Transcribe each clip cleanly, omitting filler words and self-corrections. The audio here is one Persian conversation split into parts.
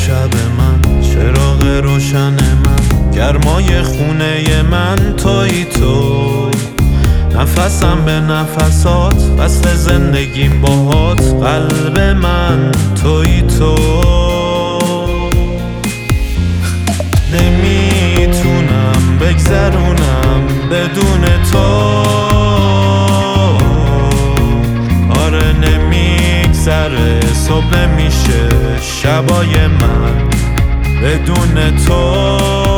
شب من، چراغ روشن من، گرمای خونه من تویی تو. نفسم به نفسات، وصل زندگیم باهات، قلب من تویی تو. نمیتونم بگذرونم بدون تو. آره نمیگذره، صبح نمیشه شبای من بدون تو.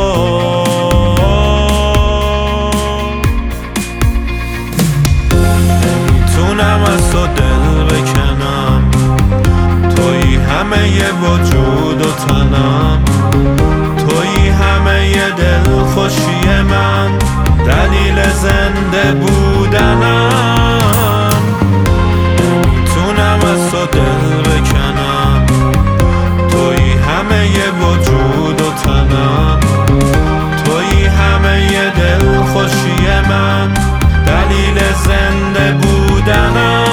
نمیتونم از تو دل بکنم، تویی همه وجود و تنم، تویی همه دل خوشی من، دلیل زنده بودنم. نمیتونم از تو دل بکنم، تویی همه وجود و تنم، تویی همه دل خوشی من، دلیل زنده بودنم.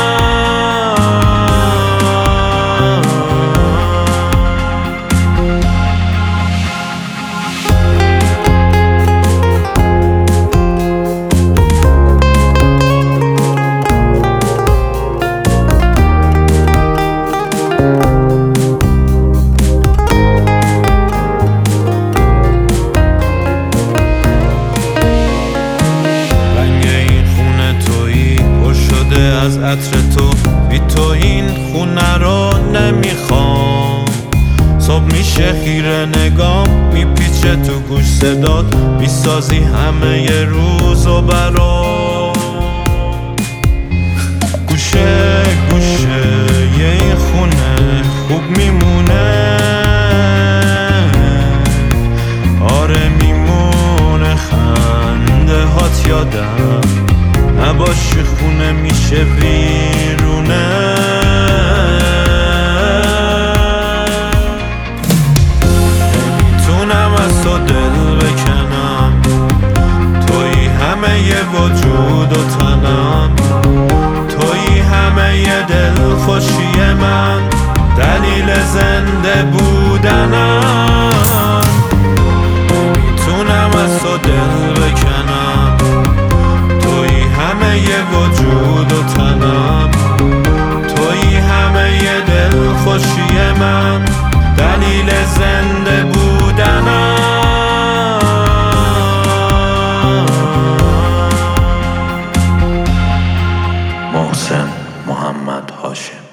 از عطر تو، بی تو این خونه رو نمیخوام. صبح میشه خیره نگام، میپیچه تو گوش صدات، میسازی همه روز و برام. گوشه گوشه این خونه خوب میمونه، آره میمونه خنده هات یادم. نباشی خونه میشه ویرونه. نمیتونم از تو دل بکنم، تویی همه وجود و تنم، تویی همه دل خوشی من، دلیل زنده بودنم. نمیتونم از تو دل بکنم، همه وجود و تنم، تویی همه دل خوشی من، دلیل زنده بودنم. محسن محمد هاشم.